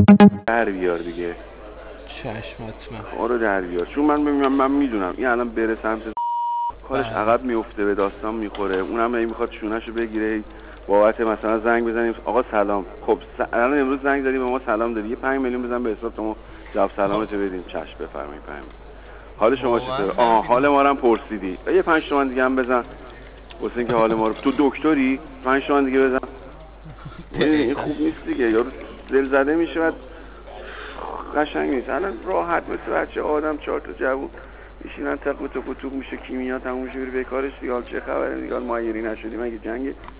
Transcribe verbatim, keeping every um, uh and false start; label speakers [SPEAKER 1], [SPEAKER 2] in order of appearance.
[SPEAKER 1] در بیار دیگه.
[SPEAKER 2] چشم حتما.
[SPEAKER 1] کارو در بیار، چون من من, من میدونم این الان بره سمت کارش عقب میفته، به داستان میخوره، اونم هی میخواد شونهشو بگیره بابت مثلا زنگ بزنیم آقا سلام، خب الان امروز زنگ زدی به ما سلام دادی، یه پنج میلیون بزن به حساب شما جواب سلامتو بدیم. چش بفرمایید. پنج حال شما چطوره؟ آها حال ما رو هم پرسیدی، یه پنج تومن دیگه هم بزن واسه اینکه حال ما رو، تو دکتری پنج تومن دیگه بزن. این خوب نیست دیگه، یارو دل زده میشه بعد قشنگ نیست. الان راحت مثل بچه آدم چهار تا جوون میشینن تق و توق و توق میشه، کیمیا تموم میشه، بره به کارش دیگه. حال چه خبره دیگه؟ حال مایری نشدی مگه جنگ